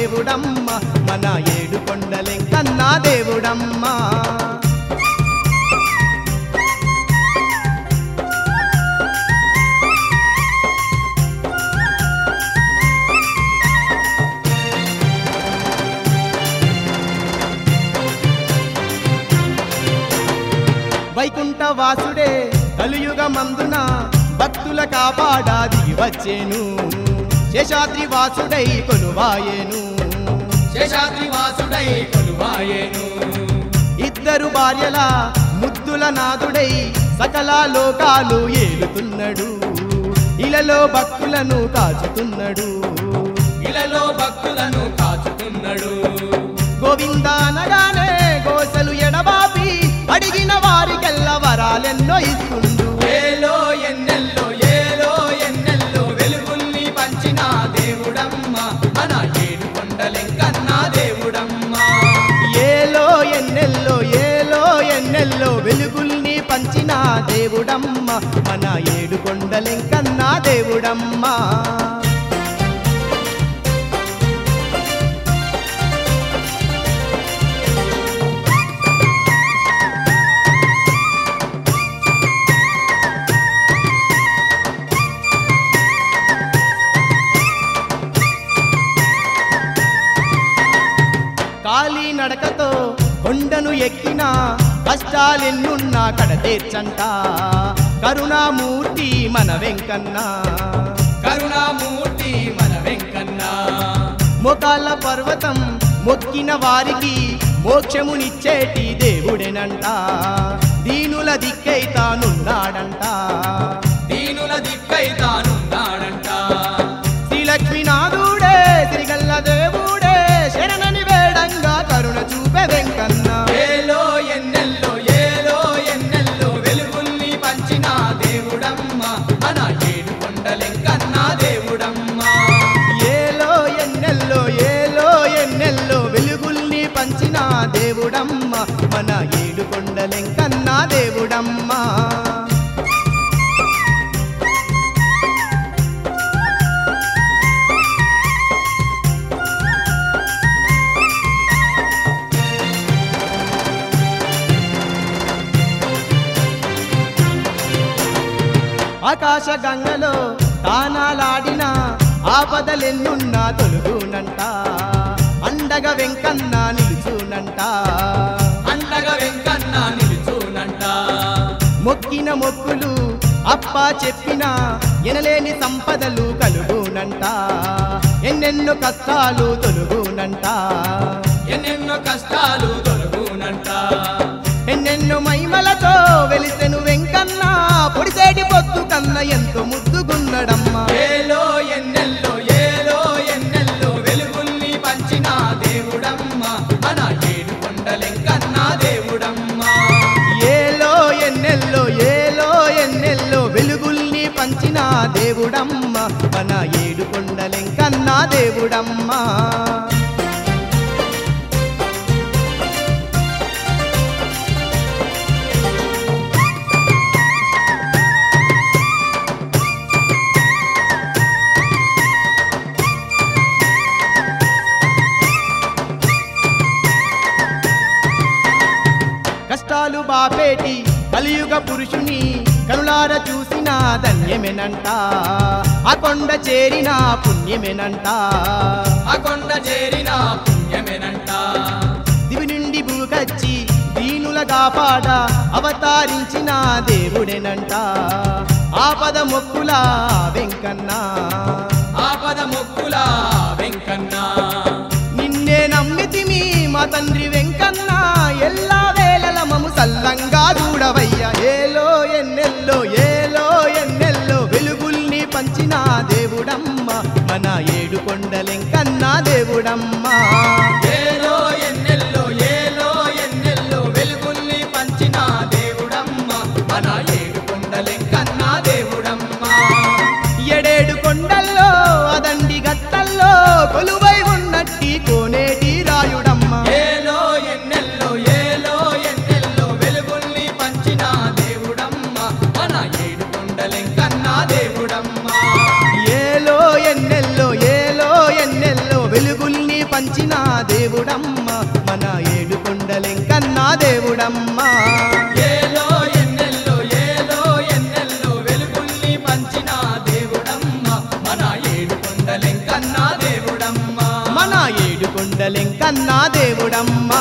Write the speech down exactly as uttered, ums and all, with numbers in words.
దేవుడమ్మ మన ఏడు కొండలెంకన్నా దేవుడమ్మ వైకుంఠ వాసుడే కలియుగ మందున భక్తుల కాపాడా దిగి వచ్చేను శేషాద్రి వాసుడై కొలువాయేను శేషాద్రి వాసుడై కొలువాయేను ఇద్దరు భార్యల ముద్దుల నాదుడై సకల లోకాలు ఏలుతున్నాడు ఇలలో భక్తులను కాచుతున్నాడు ఇలలో భక్తులను కాచుతున్నాడు గోవింద అనగానే గోసలు ఎడబాపి అడిగిన వారికెల్ల వరాలెన్నో ఇస్తుండు ఏలో ఎన్నెల్లో ఏలో ఎన్నెల్లో వెలుగుల్ని పంచిన దేవుడమ్మ మన ఏడు కొండలెంకన్నా దేవుడమ్మ ఏలో ఎన్నెల్లో ఏలో ఎన్నెల్లో వెలుగుల్ని పంచిన దేవుడమ్మ మన ఏడు కొండలెంకన్నా దేవుడమ్మ కాలి నడకతో కొండను ఎక్కిన కష్టాలెన్నున్నా కడతీర్చంట కరుణామూర్తి మన వెంకన్న కరుణామూర్తి మన వెంకన్న మోకాళ్ళ పర్వతం మొక్కిన వారికి మోక్షమునిచ్చేటి దేవుడేనంట దీనుల దిక్కై తానున్నాడంట దీనుల దిక్కై తానున్నాడంట శ్రీలక్ష్మీనాథుడే శ్రీగల్ల దేవుడే శరణని వేడంగా కరుణ చూపే వెంకన్న ఏలో ఎన్నెల్లో ఏలో ఎన్నెల్లో వెలుగుల్ని పంచిన దేవుడమ్మ మన ఏడు కొండలెంకన్నా దేవుడమ్మ ఏలో ఎన్నెల్లో ఏలో ఎన్నెల్లో వెలుగుల్ని పంచిన దేవుడమ్మ మన ఏడు కొండలెంకన్నా దేవుడమ్మ ఆకాశ గంగలో తానాలాడిన ఆపదలెన్నున్నా తొలుగునంట అండగా వెంకన్న నిలుచునంట అండగా వెంకన్న నిలుచునంట మొక్కిన మొక్కులు అప్ప చెప్పిన ఎనలేని సంపదలు కలుగునంట ఎన్నెన్నో కష్టాలు తొలుగునంట ఎన్నెన్నో కష్టాలు తొలగునంట ఎన్నెన్నో మహిమలతో వెలిసెను వెంకన్న పొడిసేటి పొత్తు కన్న ఎంతో ముద్దుగున్నడమ్మ ఏలో ఎన్నెల్లో ఏలో ఎన్నెల్లో వెలుగుల్ని పంచిన దేవుడమ్మ మన ఏడు కొండలెంకన్నా దేవుడమ్మ ఏలో ఎన్నెల్లో ఏలో ఎన్నెల్లో వెలుగుల్ని పంచిన దేవుడమ్మ మన ఏడు కొండలెంకన్నా దేవుడమ్మ కష్టాలు బాపేటి కలియుగ పురుషుని కనులార చూసిన ధన్యమేనంట ఆ కొండ చేరిన పుణ్యమేనంట ఆ కొండ చేరిన పుణ్యమేనంట దివి నుండి భూగచ్చి దీనుల కాపాడ అవతారించిన దేవుడేనంట ఆపద మొక్కుల వెంకన్న ఆపద మొక్కుల వెంకన్న నిన్నే నమ్మితిమి మా తండ్రి వెంకన్న ఎల్లా వేళల మము సల్లంగా చూడవయ్యా ఏలో ఎన్నెల్లో ఏలో ఎన్నెల్లో వెలుగుల్ని పంచిన దేవుడమ్మ మన ఏడు కొండలెంకన్నా దేవుడమ్మ ఏలో ఎన్నెల్లో ఏలో ఎన్నెల్లో వెలుగుల్ని పంచిన దేవుడమ్మ మన ఏడు కొండలెంకన్నా దేవుడమ్మ ఎడేడు కొండల్లో అదండి గట్టల్లో కొలువై ఉన్నట్టి కోనేటి రాయుడమ్మ ఏలో ఎన్నెల్లో ఏలో ఎన్నెల్లో వెలుగుల్ని పంచిన దేవుడమ్మ మన ఏడు కొండలెంకన్నా దేవుడమ్మ ఏలో ఎన్నెల్లో ఏలో ఎన్నెల్లో వెలుగుల్ని పంచిన పంచిన దేవుడమ్మ మన ఏడుకొండలెంకన్నా దేవుడమ్మ ఏలో ఎన్నెల్లో ఏలో ఎన్నెల్లో వెలుగుల్ని పంచిన దేవుడమ్మ మన ఏడుకొండలెంకన్నా దేవుడమ్మ మన ఏడుకొండలెంకన్నా దేవుడమ్మ